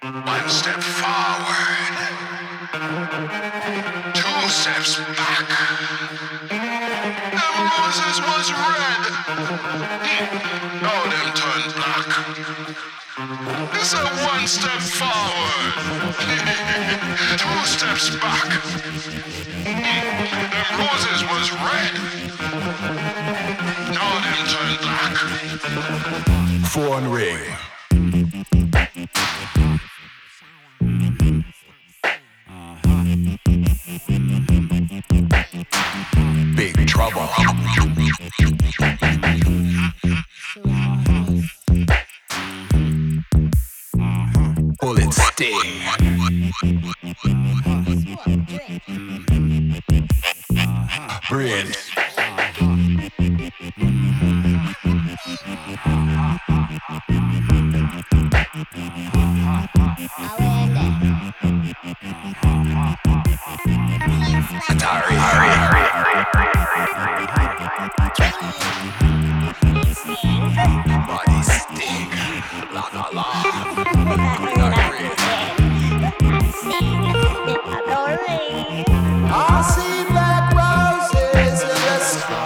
One step forward, two steps back. Them roses was red, now them turn black. It's a one step forward, two steps back. Them roses was red, now them turn black. Phone ring. Big trouble. Bullet sting. Brain. Atari. Body stink. La la la. I see black roses in the sky.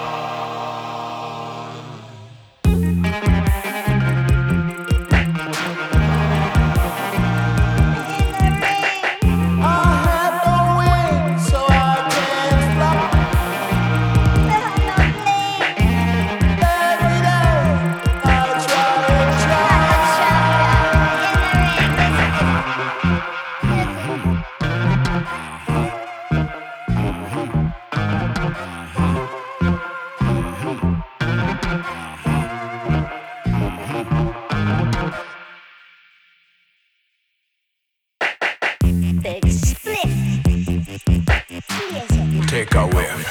Take a whiff.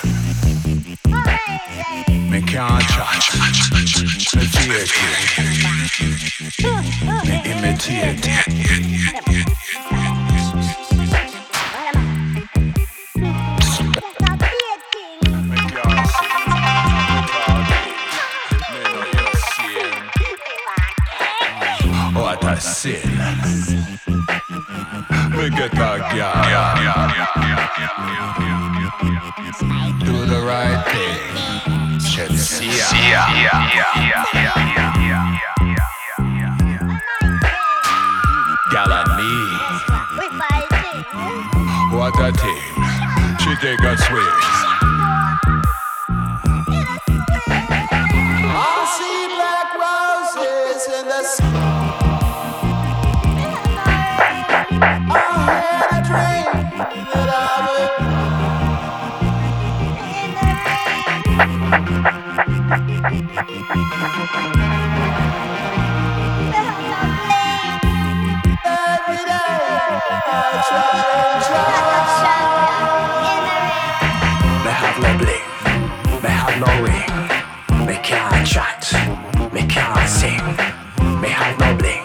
Me can't touch. Me take it. Me imitate it. What a sin. Me get a girl. Do the right thing. Chelsea. Galani. What a thing. She take a swing. I see black roses in the sky. I had a dream that I would. Every day I try. Me have no bling, me have no ring, me can't chat, me can't sing, me have no bling.